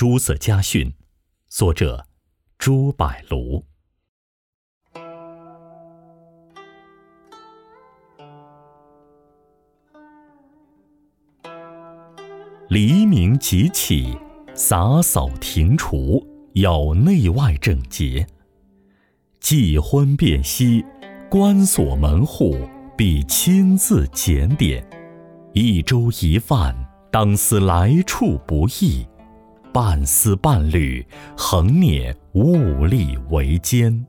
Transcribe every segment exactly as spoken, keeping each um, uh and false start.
诸色家训，作者朱柏庐。黎明即起，洒扫庭除，要内外整洁。既婚便息，关锁门户，必亲自检点。一粥一饭，当思来处不易；半丝半缕，恒念物力维艰。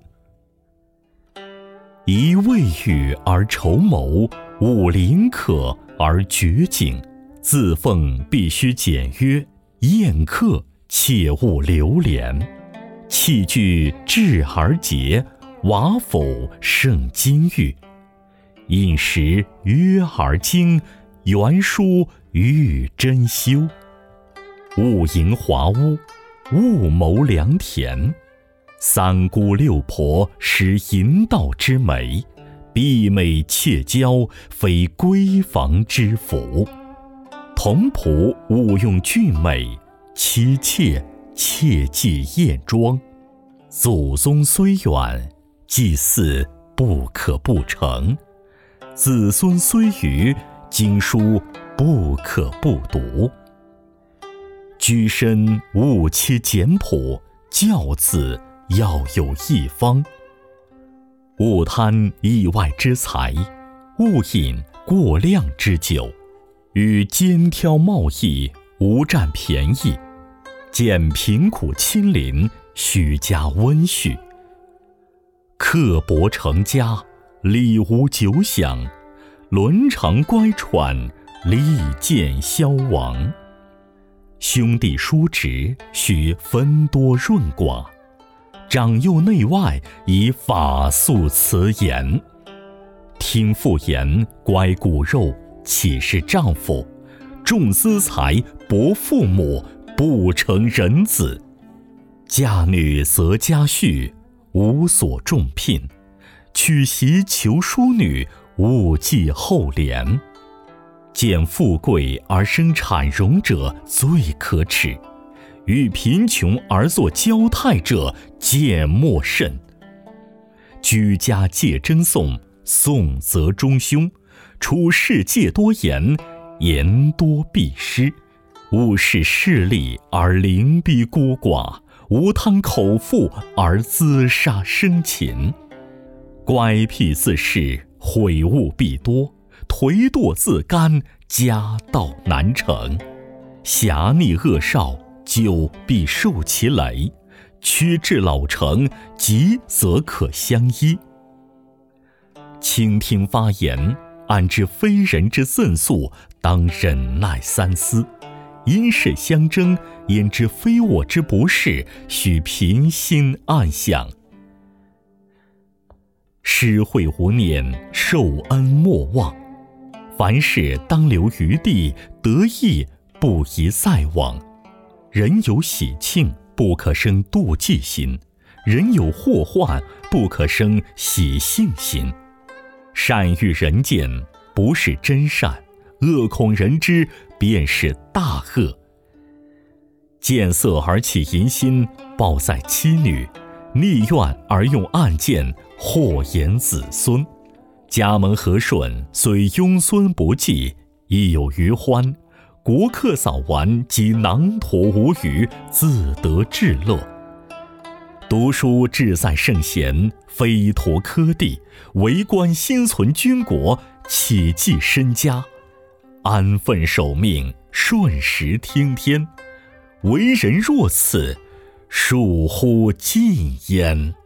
宜未雨而绸缪，勿临渴而绝井。自奉必须简约，宴客切勿流连。器具质而洁，瓦否胜金玉。饮食约而精，原书欲珍馐。勿营华屋，勿谋良田。三姑六婆识淫道之美，婢妹妾娇，非闺房之福。童仆勿用俊美，妻妾切忌艳妆。祖宗虽远，祭祀不可不成；子孙虽愚，经书不可不读。居身勿欺简朴，教子要有一方。勿贪意外之财，勿饮过量之酒。与肩挑贸易，无占便宜。见贫苦亲邻，须加温煦。刻薄成家，礼无久享。伦常乖舛，利剑消亡。兄弟叔侄，须分多润寡。长幼内外，以法肃辞严。听妇言，乖骨肉，岂是丈夫？重资财，薄父母，不成人子。嫁女择家婿，无所重聘。娶媳求淑女，勿计后怜。见富贵而生产荣者，最可耻；与贫穷而作交态者，见莫甚。居家戒争讼，讼则中凶；处事戒多言，言多必失。勿视势利而凌逼孤寡，无贪口腹而滋杀生禽。乖僻自恃，悔悟必多；颓惰自甘，家道难成。侠逆恶少，久必受其累；屈至老成，急则可相依。倾听发言，按知非人之赠诉，当忍耐三思；因事相争，焉知非我之不是，须平心暗想。施惠无念，受恩莫忘。凡事当留余地，得意不宜再往。人有喜庆，不可生妒忌心；人有祸患，不可生喜庆心。善欲人见，不是真善；恶恐人知，便是大恶。见色而起淫心，报在妻女；逆怨而用暗箭，祸延子孙。家门和顺，虽庸孙不济，亦有余欢；国客扫完，即囊橐无余，自得至乐。读书志在圣贤，非陀科第；为官心存君国，岂计身家。安分守命，顺时听天。为人若此，恕乎尽焉。